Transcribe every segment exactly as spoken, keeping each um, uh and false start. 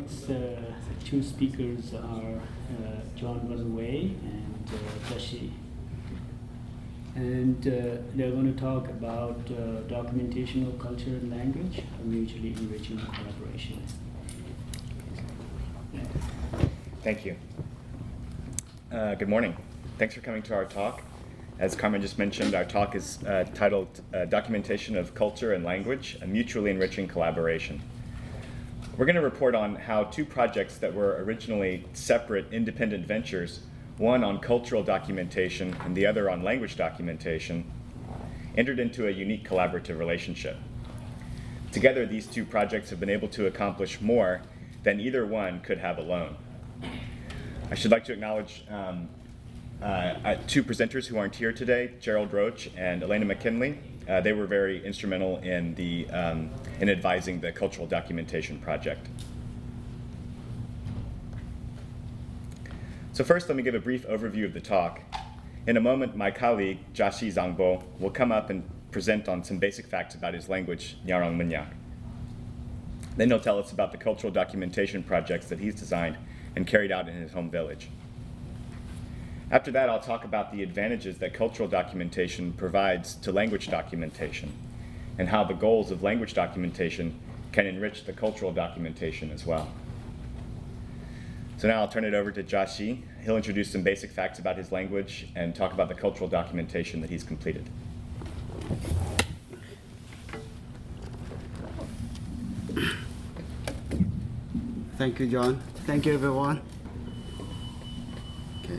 tonight's uh, two speakers are uh, John Wazaway and uh, Tashi. And uh, they're going to talk about uh, documentation of culture and language, a mutually enriching collaboration. Thank you. Uh, good morning. Thanks for coming to our talk. As Carmen just mentioned, our talk is uh, titled uh, Documentation of Culture and Language, a Mutually Enriching Collaboration. We're going to report on how two projects that were originally separate independent ventures, one on cultural documentation and the other on language documentation, entered into a unique collaborative relationship. Together, these two projects have been able to accomplish more than either one could have alone. I should like to acknowledge um, uh, two presenters who aren't here today, Gerald Roach and Elena McKinley. Uh, they were very instrumental in, the, um, in advising the cultural documentation project. So first, let me give a brief overview of the talk. In a moment, my colleague, Jashi Zangbo, will come up and present on some basic facts about his language, Nyarong Munyak. Then he'll tell us about the cultural documentation projects that he's designed and carried out in his home village. After that, I'll talk about the advantages that cultural documentation provides to language documentation and how the goals of language documentation can enrich the cultural documentation as well. So now I'll turn it over to Jashi. He'll introduce some basic facts about his language and talk about the cultural documentation that he's completed. Thank you, John. Thank you, everyone. Okay.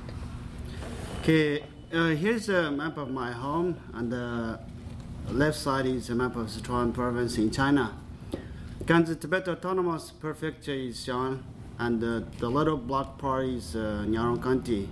Okay. Uh, here's a map of my home, and the left side is a map of Sichuan province in China. Gansu Tibet Autonomous Prefecture is shown, and uh, the little black part is uh, Nyarong County.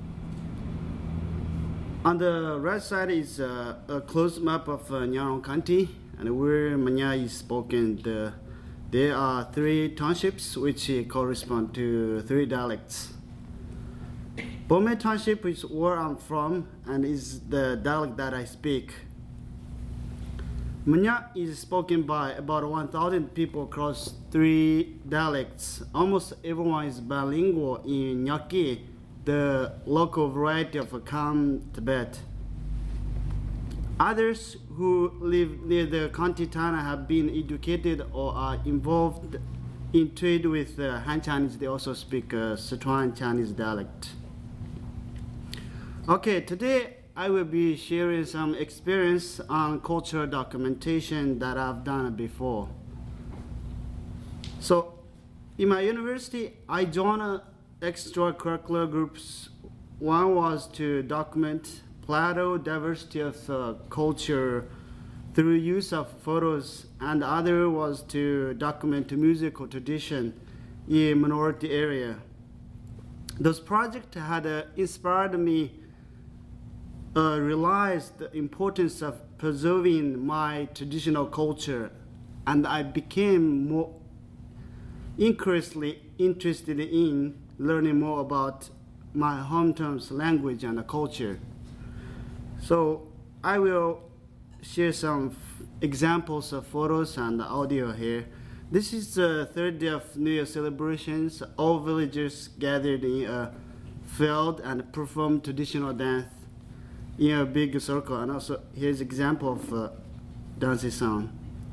On the right side is uh, a close map of uh, Nyarong County, and where Manya is spoken. The There are three townships which correspond to three dialects. Bome Township is where I'm from and is the dialect that I speak. Manya is spoken by about one thousand people across three dialects. Almost everyone is bilingual in Nyaki, the local variety of Kham Tibet. Others who live near the county Tana have been educated or are involved in trade with uh, Han Chinese. They also speak uh, Sichuan Chinese dialect. Okay, today I will be sharing some experience on cultural documentation that I've done before. So, in my university, I joined uh, extracurricular groups. One was to document Plato diversity of uh, culture through use of photos, and the other was to document musical tradition in minority area. Those projects had uh, inspired me uh, realize the importance of preserving my traditional culture, and I became more increasingly interested in learning more about my hometown's language and culture. So I will share some f- examples of photos and audio here. This is the third day of New Year celebrations. All villagers gathered in a field and performed traditional dance in a big circle. And also here's an example of uh, dancing song.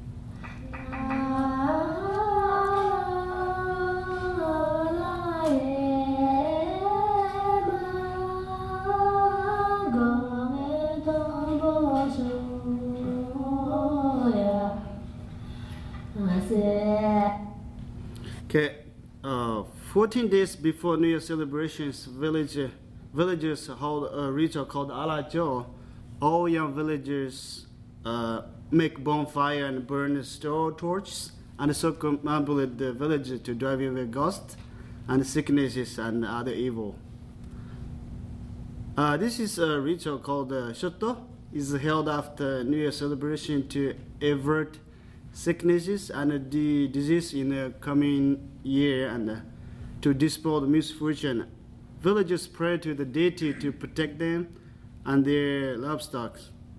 Okay, uh, fourteen days before New Year celebrations, village, uh, villagers hold a ritual called Alajo. All young villagers uh, make bonfire and burn straw torches and circumambulate the village to drive away ghosts and sicknesses and other evil. Uh, this is a ritual called uh, Shoto. It's held after New Year celebration to avert sicknesses and the disease in the coming year and uh, to dispel the misfortune. Villagers pray to the deity to protect them and their livestock.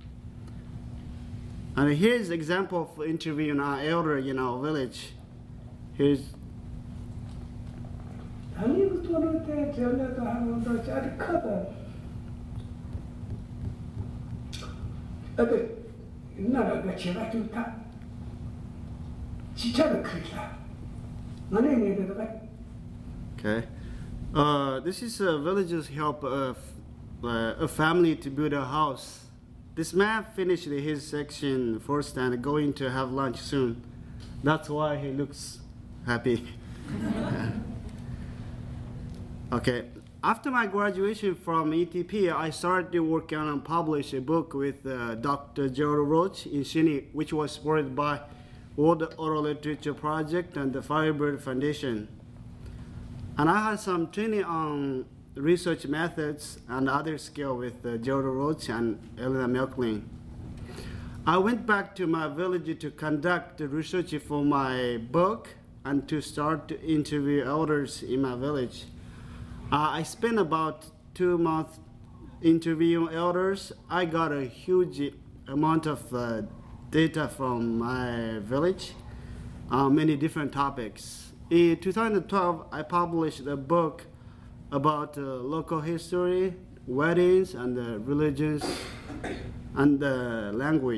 And here's an example of interviewing our elder in our village. Here's Hani bu torunta devlet hanımda çarı kadar. Evet, nara geçer tuta. Çiçeği kırla. Hani ne dedi bak? Okay. Uh, this is uh, villagers help uh, f- uh, a family to build a house. This man finished his section first and going to have lunch soon. That's why he looks happy. Okay. After my graduation from E T P, I started working on and published a book with uh, Doctor Gerald Roach in Sydney, which was supported by World Oral Literature Project and the Firebird Foundation. And I had some training on research methods and other skills with uh, Gerald Roach and Elena Melklin. I went back to my village to conduct the research for my book and to start to interview elders in my village. Uh, I spent about two months interviewing elders. I got a huge amount of uh, data from my village on many different topics. In two thousand twelve, I published a book about uh, local history, weddings, and uh, religions, and uh, language.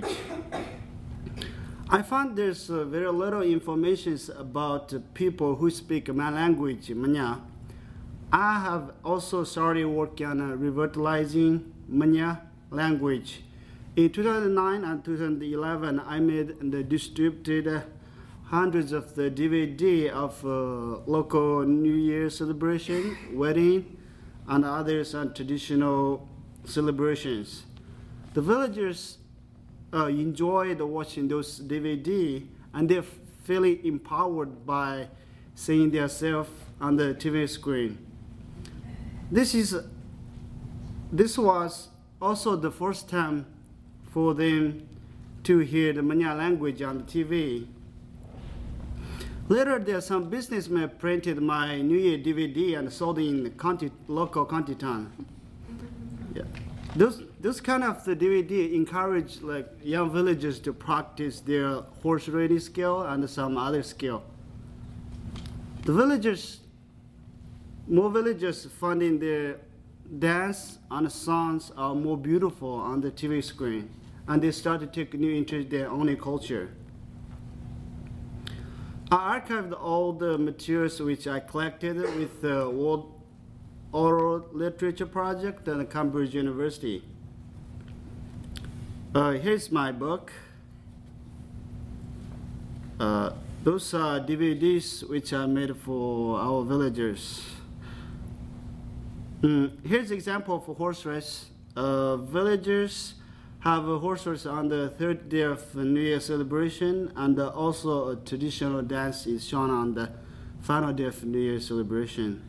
I found there's uh, very little information about uh, people who speak my language, Manya. I have also started working on uh, revitalizing Manya language. In two thousand nine and two thousand eleven, I made and distributed uh, hundreds of the D V D of uh, local New Year celebration, wedding, and others and traditional celebrations. The villagers uh, enjoyed watching those D V D, and they're feeling empowered by seeing themselves on the T V screen. This is this was also the first time for them to hear the Manya language on the T V. Later, there some businessmen printed my New Year D V D and sold in the county, local county town. Yeah. Those those kind of the D V D encourage like young villagers to practice their horse riding skill and some other skill. The villagers, more villagers finding their dance and songs are more beautiful on the T V screen, and they start to take new interest in their own culture. I archived all the materials which I collected with the World Oral Literature Project and Cambridge University. Uh, here's my book. Uh, those are D V Ds which are made for our villagers. Mm, here's an example for horse race. Uh, villagers have a horse race on the third day of the New Year celebration, and uh, also a traditional dance is shown on the final day of New Year celebration.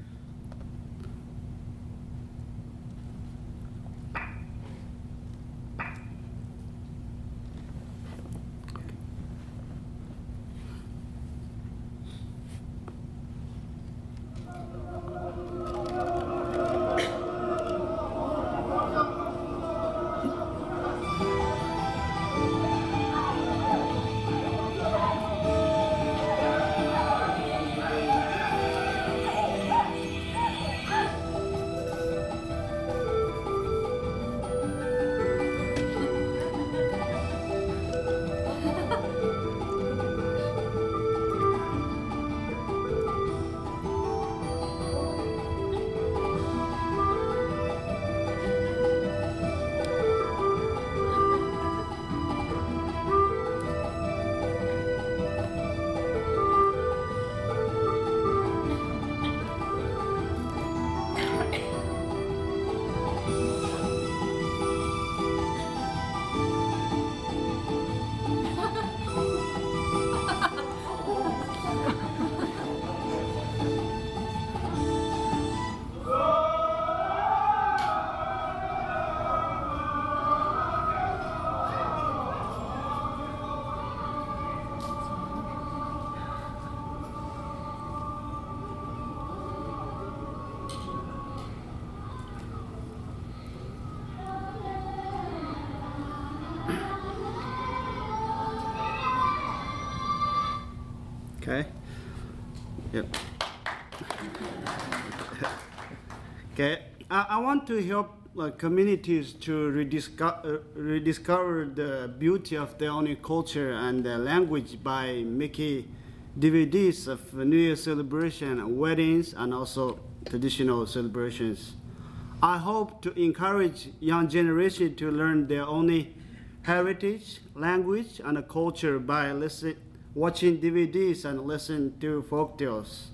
Okay. Yep. Okay, I, I want to help uh, communities to rediscover, uh, rediscover the beauty of their own culture and uh, language by making D V Ds of New Year celebration, weddings, and also traditional celebrations. I hope to encourage young generation to learn their own heritage, language, and culture by listen, watching D V Ds and listen to folk tales.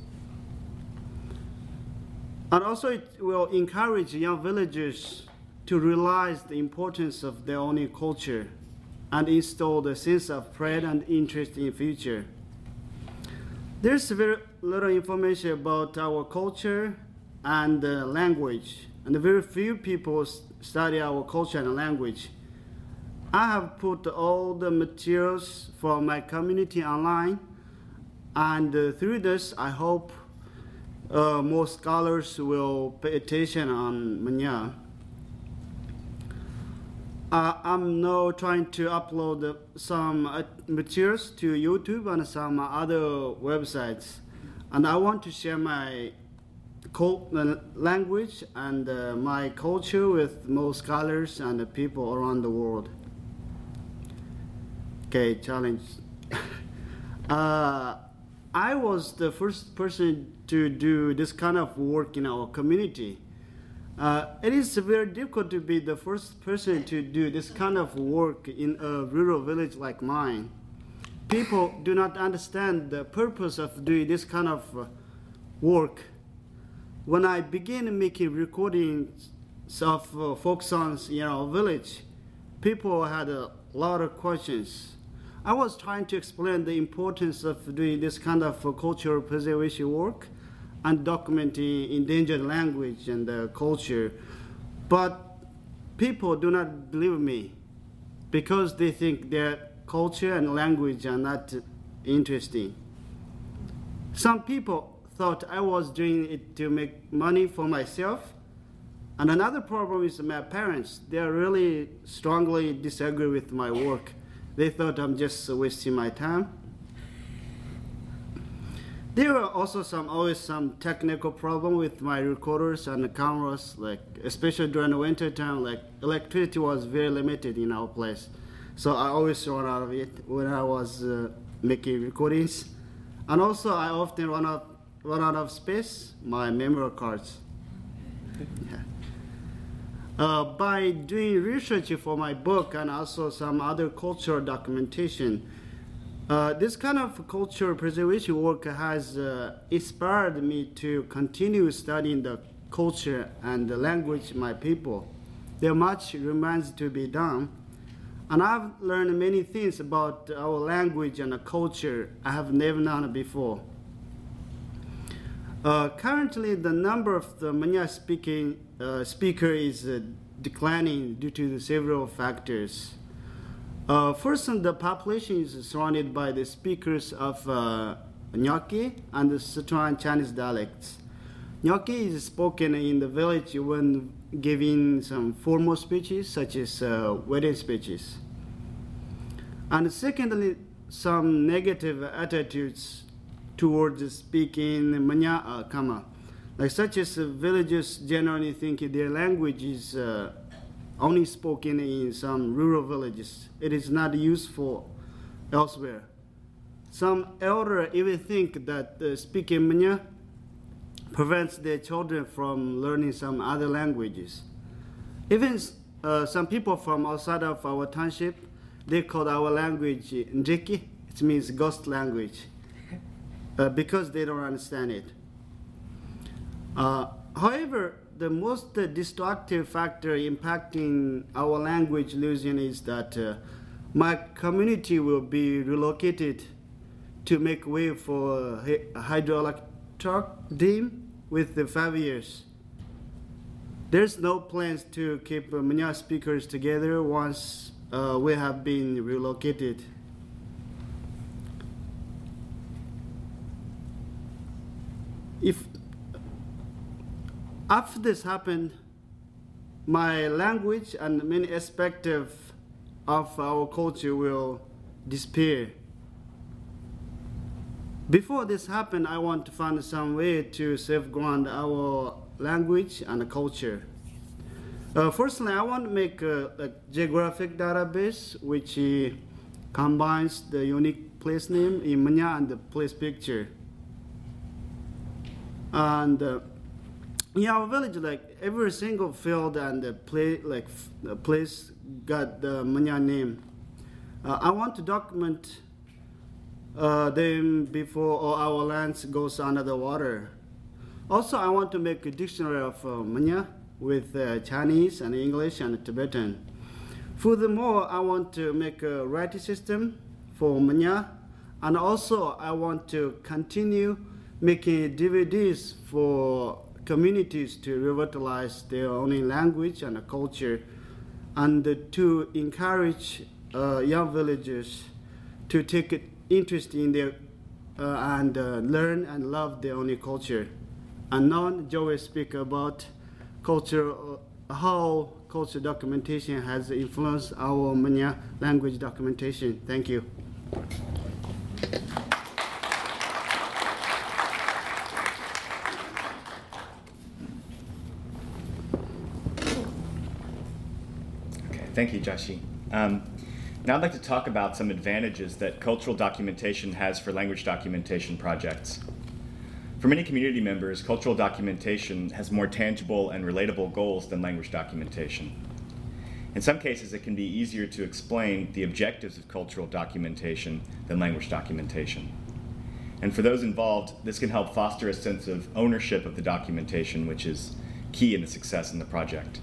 And also it will encourage young villagers to realize the importance of their own culture and instill the sense of pride and interest in future. There's very little information about our culture and uh, language, and very few people study our culture and language. I have put all the materials for my community online, and uh, through this, I hope uh, more scholars will pay attention on Manya. Uh, I'm now trying to upload uh, some uh, materials to YouTube and some other websites, and I want to share my uh, language and uh, my culture with more scholars and uh, people around the world. Okay, challenge. uh, I was the first person to do this kind of work in our community. Uh, it is very difficult to be the first person to do this kind of work in a rural village like mine. People do not understand the purpose of doing this kind of uh, work. When I began making recordings of uh, folk songs in our village, people had a lot of questions. I was trying to explain the importance of doing this kind of uh, cultural preservation work and documenting endangered language and uh, culture, but people do not believe me because they think their culture and language are not interesting. Some people thought I was doing it to make money for myself, and another problem is my parents. They really strongly disagree with my work. They thought I'm just wasting my time. There were also some always some technical problem with my recorders and the cameras, like especially during the winter time, like electricity was very limited in our place. So I always run out of it when I was uh, making recordings. And also I often run out, run out of space, my memory cards. Yeah. Uh, by doing research for my book and also some other cultural documentation, Uh, this kind of cultural preservation work has uh, inspired me to continue studying the culture and the language of my people. There much remains to be done, and I've learned many things about our language and the culture I have never known before. Uh, currently, the number of the Manya speaking uh, speaker is uh, declining due to the several factors. Uh, first, the population is surrounded by the speakers of uh, Nyaki and the Sichuan Chinese dialects. Nyaki is spoken in the village when giving some formal speeches, such as uh, wedding speeches. And secondly, some negative attitudes towards speaking Manya uh, Kama, like such as uh, villagers generally think their language is uh, only spoken in some rural villages. It is not useful elsewhere. Some elders even think that uh, speaking Manya prevents their children from learning some other languages. Even uh, some people from outside of our township, they call our language Njiki. It means ghost language, uh, because they don't understand it. Uh, however, the most uh, destructive factor impacting our language losing is that uh, my community will be relocated to make way for a hydroelectric dam with the five years. There's no plans to keep uh, Manya speakers together once uh, we have been relocated. If After this happened, my language and many aspects of our culture will disappear. Before this happened, I want to find some way to safeguard our language and culture. Uh, firstly, I want to make a, a geographic database which uh, combines the unique place name in Manya and the place picture. And uh, in our village, like every single field and the place, like the place got the Manya name. Uh, I want to document uh, them before all our lands goes under the water. Also, I want to make a dictionary of uh, Manya with uh, Chinese and English and Tibetan. Furthermore, I want to make a writing system for Manya, and also I want to continue making D V Ds for communities to revitalize their own language and culture, and to encourage uh, young villagers to take interest in their uh, and uh, learn and love their own culture. And now Joe will speak about culture, uh, how culture documentation has influenced our Manya language documentation. Thank you. Okay, thank you, Joshi. Um, now I'd like to talk about some advantages that cultural documentation has for language documentation projects. For many community members, cultural documentation has more tangible and relatable goals than language documentation. In some cases, it can be easier to explain the objectives of cultural documentation than language documentation. And for those involved, this can help foster a sense of ownership of the documentation, which is key in the success in the project.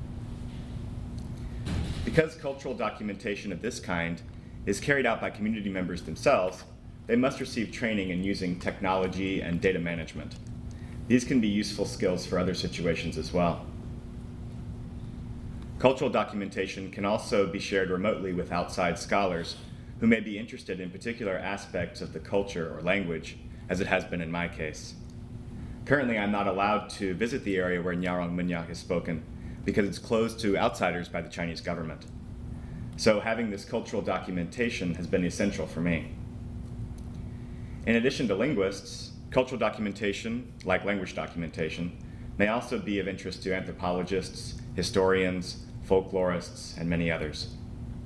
Because cultural documentation of this kind is carried out by community members themselves, they must receive training in using technology and data management. These can be useful skills for other situations as well. Cultural documentation can also be shared remotely with outside scholars who may be interested in particular aspects of the culture or language, as it has been in my case. Currently, I'm not allowed to visit the area where Nyarong Manya is spoken because it's closed to outsiders by the Chinese government. So having this cultural documentation has been essential for me. In addition to linguists, cultural documentation, like language documentation, may also be of interest to anthropologists, historians, folklorists, and many others.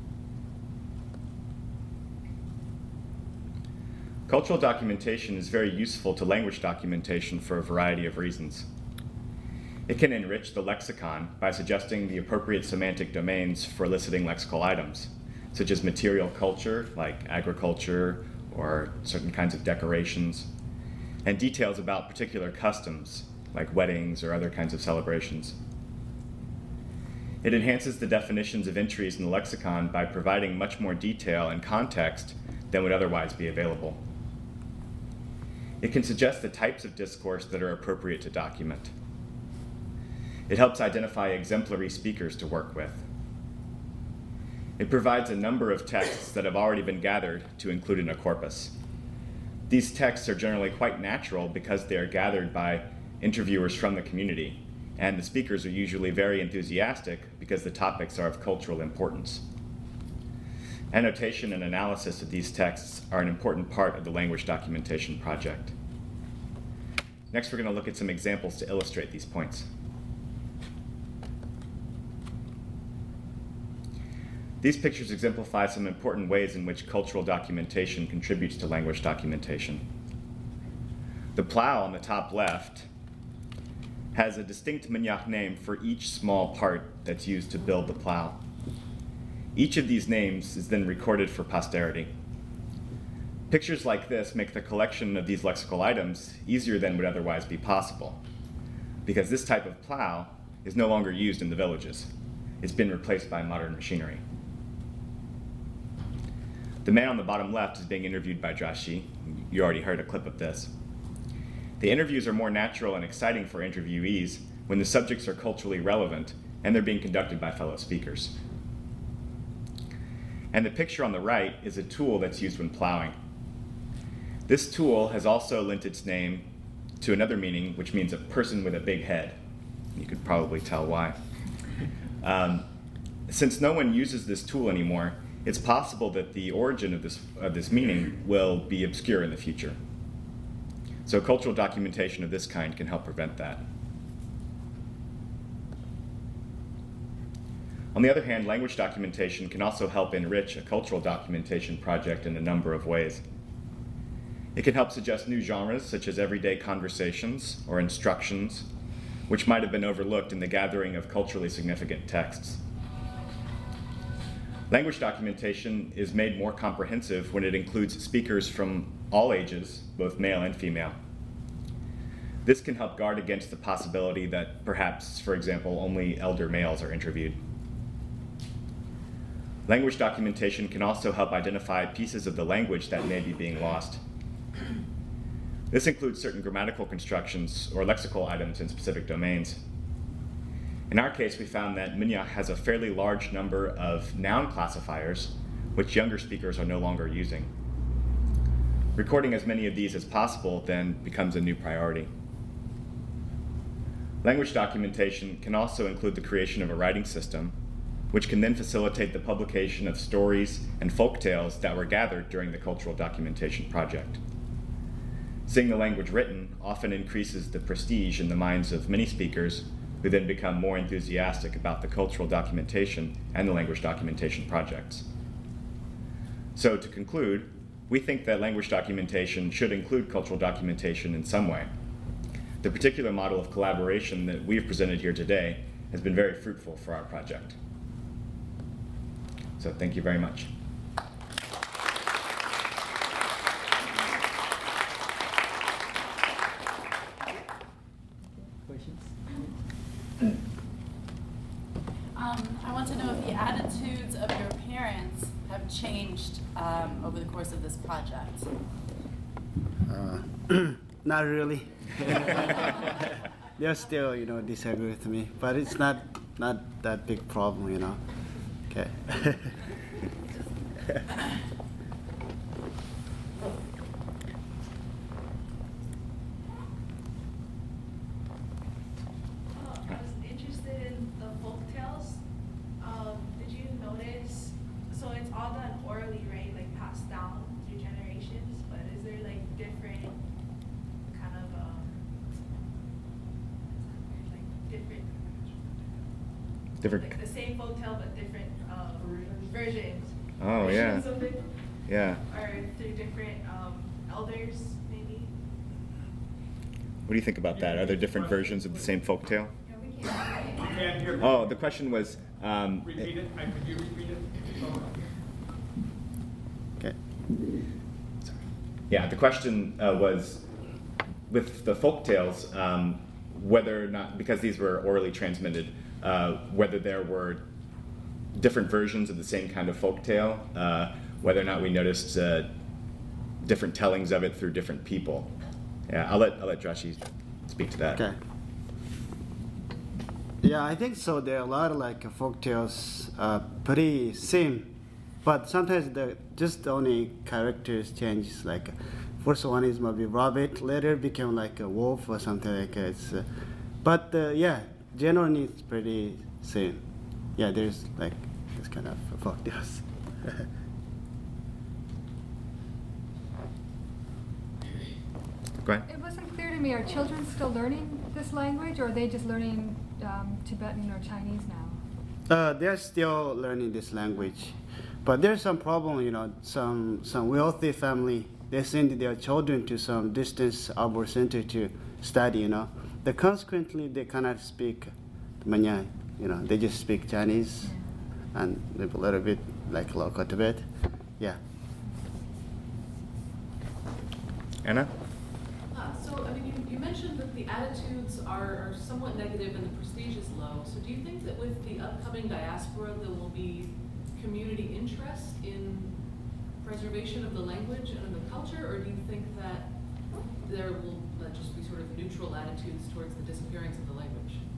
Cultural documentation is very useful to language documentation for a variety of reasons. It can enrich the lexicon by suggesting the appropriate semantic domains for eliciting lexical items, such as material culture, like agriculture, or certain kinds of decorations, and details about particular customs, like weddings or other kinds of celebrations. It enhances the definitions of entries in the lexicon by providing much more detail and context than would otherwise be available. It can suggest the types of discourse that are appropriate to document. It helps identify exemplary speakers to work with. It provides a number of texts that have already been gathered to include in a corpus. These texts are generally quite natural because they are gathered by interviewers from the community, and the speakers are usually very enthusiastic because the topics are of cultural importance. Annotation and analysis of these texts are an important part of the language documentation project. Next, we're going to look at some examples to illustrate these points. These pictures exemplify some important ways in which cultural documentation contributes to language documentation. The plow on the top left has a distinct Manyak name for each small part that's used to build the plow. Each of these names is then recorded for posterity. Pictures like this make the collection of these lexical items easier than would otherwise be possible, because this type of plow is no longer used in the villages. It's been replaced by modern machinery. The man on the bottom left is being interviewed by Joshi. You already heard a clip of this. The interviews are more natural and exciting for interviewees when the subjects are culturally relevant and they're being conducted by fellow speakers. And the picture on the right is a tool that's used when plowing. This tool has also lent its name to another meaning, which means a person with a big head. You could probably tell why. Um, since no one uses this tool anymore, it's possible that the origin of this, of this meaning will be obscure in the future. So cultural documentation of this kind can help prevent that. On the other hand, language documentation can also help enrich a cultural documentation project in a number of ways. It can help suggest new genres, such as everyday conversations or instructions, which might have been overlooked in the gathering of culturally significant texts. Language documentation is made more comprehensive when it includes speakers from all ages, both male and female. This can help guard against the possibility that perhaps, for example, only elder males are interviewed. Language documentation can also help identify pieces of the language that may be being lost. This includes certain grammatical constructions or lexical items in specific domains. In our case, we found that Minya has a fairly large number of noun classifiers, which younger speakers are no longer using. Recording as many of these as possible then becomes a new priority. Language documentation can also include the creation of a writing system, which can then facilitate the publication of stories and folk tales that were gathered during the cultural documentation project. Seeing the language written often increases the prestige in the minds of many speakers, who then become more enthusiastic about the cultural documentation and the language documentation projects. So to conclude, we think that language documentation should include cultural documentation in some way. The particular model of collaboration that we've presented here today has been very fruitful for our project. So thank you very much. Questions? Um, I want to know if the attitudes of your parents have changed um, over the course of this project. Uh, not really. They're still, you know, disagree with me, but it's not not that big problem, you know. Okay. I was interested in the folk tales. Um, did you notice? So it's all done orally, right? Like passed down through generations. But is there like different kind of um, like different, Different. like the same folk tale but different um, versions? Oh, yeah. versions of it? Yeah. Or through different um, elders, maybe. What do you think about that? Are there different versions of the same folktale? Yeah, we can't. You can't hear me. Oh, the question was, um, Repeat it. I- Could you repeat it? Okay. yeah, the question uh, was, with the folktales, um, whether or not, because these were orally transmitted, uh, whether there were different versions of the same kind of folktale, uh, whether or not we noticed uh, different tellings of it through different people. Yeah, I'll let I'll let Joshi speak to that. Okay. Yeah, I think so. There are a lot of like folk tales, uh, pretty same, but sometimes the just the only characters change. Like first one is maybe rabbit, later became like a wolf or something like that. It's, uh, but uh, yeah, generally it's pretty same. Yeah, there's like this kind of folk tales. Go ahead. It wasn't clear to me, are children still learning this language, or are they just learning um, Tibetan or Chinese now? Uh, they're still learning this language, but there's some problem. You know, some some wealthy family, they send their children to some distance Arbor center to study. You know, the consequently they cannot speak Manya. You know, they just speak Chinese and maybe a little bit like local Tibet. Yeah. Anna? Uh, so, I mean, you, you mentioned that the attitudes are, are somewhat negative and the prestige is low. So do you think that with the upcoming diaspora there will be community interest in preservation of the language and of the culture, or do you think that there will uh, just be sort of neutral attitudes towards the disappearance of the language?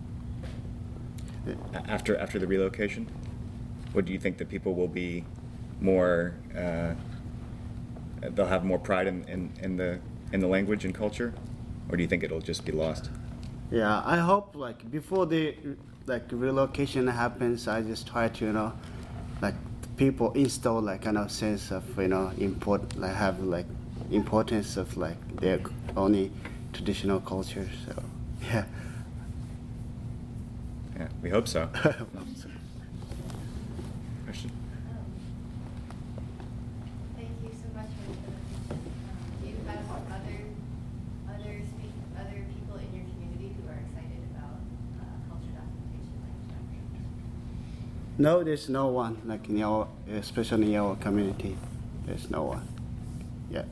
After after the relocation, what do you think that people will be more? Uh, they'll have more pride in, in, in the in the language and culture, or do you think it'll just be lost? Yeah, I hope like before the like relocation happens, I just try to you know, like people install like kind of sense of you know import like have like importance of like their only traditional culture. So yeah. Yeah, we hope so. Question? Thank you so much for the presentation. Um, do you have other other speak, other people in your community who are excited about uh, culture documentation, language documentation? No, there's no one like in our, especially in our community. There's no one. Yeah.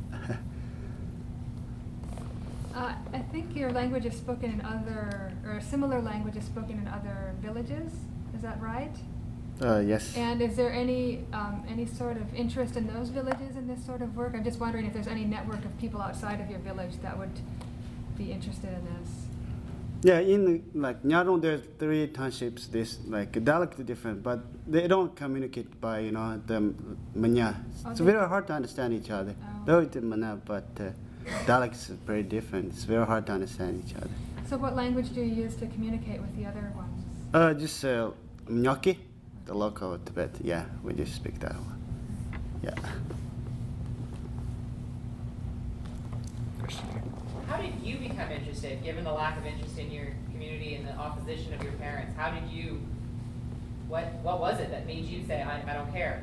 Uh, I think your language is spoken in other, or a similar language is spoken in other villages. Is that right? Uh, yes. And is there any um, any sort of interest in those villages in this sort of work? I'm just wondering if there's any network of people outside of your village that would be interested in this. Yeah, in like Nyarong, there's three townships. This like dialect different, but they don't communicate by you know the Manya. Oh, It's they- very hard to understand each other. Oh. Though it's Mana, but uh, dialects is very different. It's very hard to understand each other. So what language do you use to communicate with the other ones? Uh, just uh, Mnyoki, the local Tibet. Yeah, we just speak that one. Yeah. Question here. How did you become interested, given the lack of interest in your community and the opposition of your parents? How did you, what what was it that made you say, I, I don't care?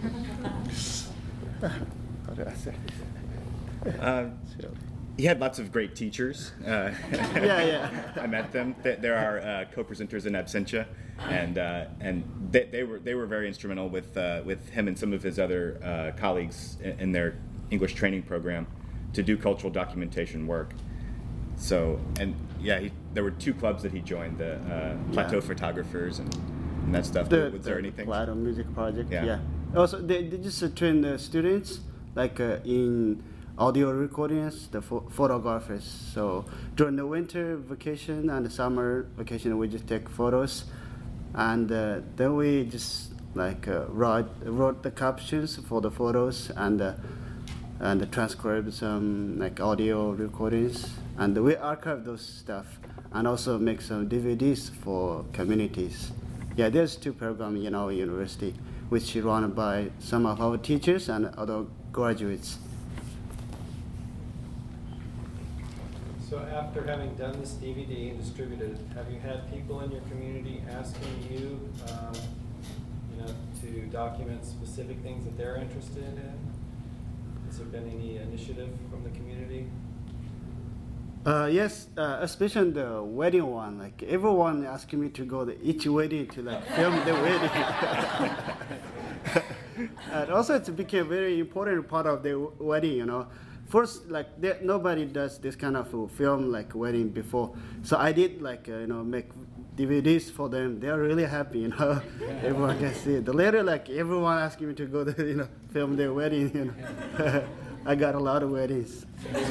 How do I say? Uh, he had lots of great teachers. Uh, Yeah, yeah. I met them. Th- There are uh, co-presenters in absentia, and uh, and they, they were they were very instrumental with uh, with him and some of his other uh, colleagues in, in their English training program to do cultural documentation work. So and yeah, he, there were two clubs that he joined, the uh, Plateau Yeah. Photographers and, and that stuff. The, Was there the anything? Plato Music Project. Yeah. Yeah. Also, they, they just uh, train the students like uh, in audio recordings, the pho- photographers. So during the winter vacation and the summer vacation, we just take photos, and uh, then we just like uh, write wrote the captions for the photos and uh, and transcribe some like audio recordings, and we archive those stuff and also make some D V Ds for communities. Yeah, there's two programs in our university which is run by some of our teachers and other graduates. So after having done this D V D and distributed it, have you had people in your community asking you, um, you know, to document specific things that they're interested in? Has there been any initiative from the community? Uh, yes, uh, especially the wedding one. Like everyone asking me to go to each wedding to like film the wedding. And also, it became a very important part of the wedding. You know, first like there, nobody does this kind of uh, film like wedding before. So I did like uh, you know make D V Ds for them. They are really happy. You know, everyone can see it. The later like everyone asking me to go to you know film their wedding. You know, I got a lot of weddings.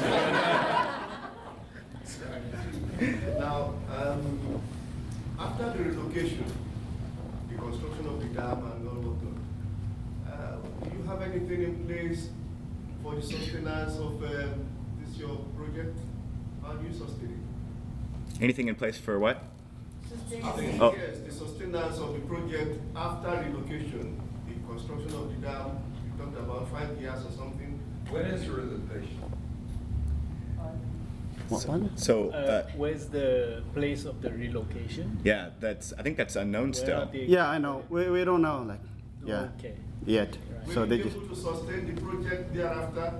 Now, um, after the relocation, the construction of the dam and all of that, uh, do you have anything in place for the sustenance of um, this your project? How do you sustain it? Anything in place for what? After, Oh. Yes, the sustenance of the project after relocation, the construction of the dam, you talked about five years or something. When is the relocation? What one? So, Uh, uh, where's the place of the relocation? yeah, that's I think that's unknown Where still. are they- Yeah, I know. We, we don't know like yeah Okay. yet. Will So you they be just. able to sustain the project thereafter?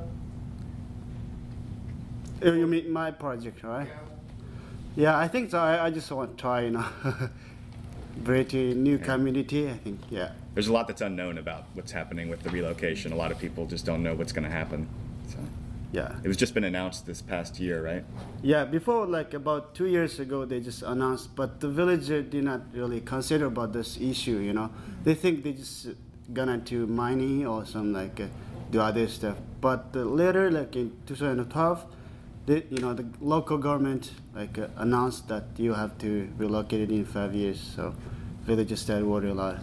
Oh, you mean my project, right? Yeah, I think so. I, I just want to try, you know, create a new community. I think, yeah. There's a lot that's unknown about what's happening with the relocation. A lot of people just don't know what's going to happen. So Yeah. it was just been announced this past year, right? Yeah, before like about two years ago, they just announced, but the villager did not really consider about this issue. You know, they think they just gonna do mining or some like uh, do other stuff. But uh, later, like in two thousand twelve, the, you know, the local government like uh, announced that you have to relocate it in five years. So villagers started worrying a lot.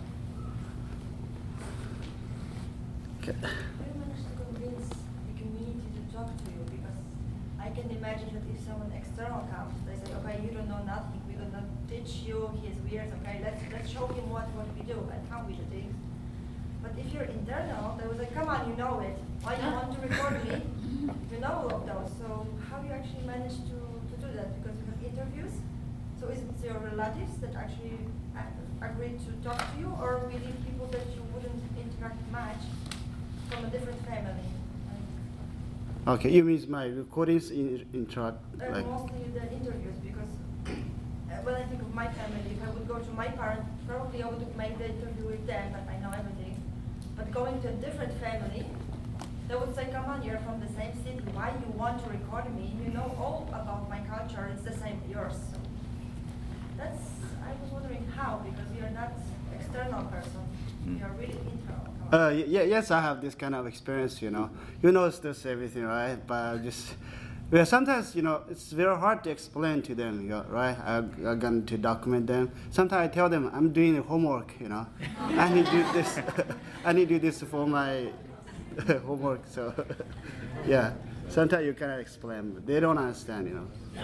Okay. How do you manage to convince the community to talk to you? Because I can imagine that if someone external comes, they say, okay, you don't know nothing, we don't know, teach you, he is weird, okay, let's let's show him what, what we do and how we do things. But if you're internal, they was like, come on, you know it. Why you want to record me? You know all of those. So how do you actually manage to, to do that? Because you have interviews. So is it your relatives that actually agreed to talk to you, or really people that you wouldn't interact much from a different family? Okay, you mean my recordings in interact Uh, like? mostly the interviews, because uh, when I think of my family, if I would go to my parents, probably I would make the interview with them, but I know everything. But going to a different family, they would say, come on, you're from the same city, why you want to record me? You know all about my culture, it's the same as yours. So that's, I was wondering how, because you're not external person, you're really internal. Uh, yeah, yes, I have this kind of experience, you know. You know, it's just everything, right? But I just, well, sometimes, you know, it's very hard to explain to them, you know, right? I, I'm going to document them. Sometimes I tell them I'm doing the homework, you know. I need to do this. I need to do this for my homework. So, yeah. Sometimes you cannot explain, but they don't understand, you know.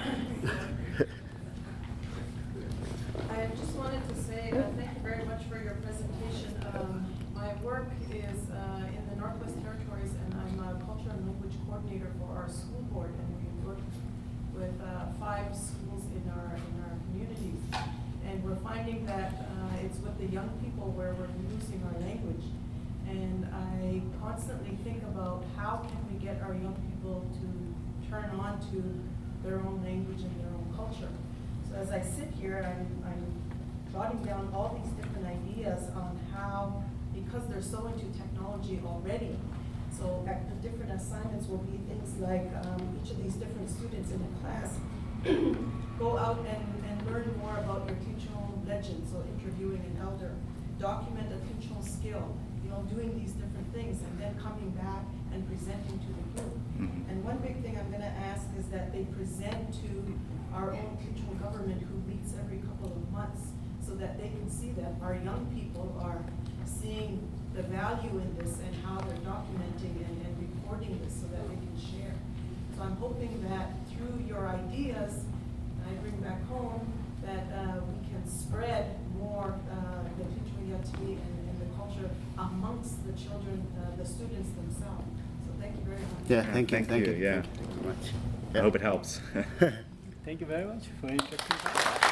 I just wanted to say uh, thank you very much for your presentation. Um, my work is uh, in the Northwest Territories, and I'm a culture and language coordinator for our school board, and we work with uh, five schools in our in our communities. And we're finding that uh, it's with the young people where we're losing our language. And I constantly think about how can we get our young people to turn on to their own language and their own culture. So as I sit here, I'm, I'm jotting down all these different ideas on how, because they're so into technology already, so at the different assignments will be things like um, each of these different students in a class go out and, and learn more about your Tinchon legend, so interviewing an elder, document a Tinchon skill, you know, doing these different things, and then coming back and presenting to the group. Mm-hmm. And one big thing I'm going to ask is that they present to our own Tinchon government, who meets every couple of months, so that they can see that our young people are seeing the value in this and how they're documenting and, and recording this so that they can share. So I'm hoping that through your ideas, I bring back home, that uh, we can spread more uh, the Tinchon Yati and, and the culture amongst the children, uh, the students themselves. So thank you very much. Yeah, thank you, thank, thank you. you. Yeah. Thank you very much. I hope it helps. Thank you very much for interesting.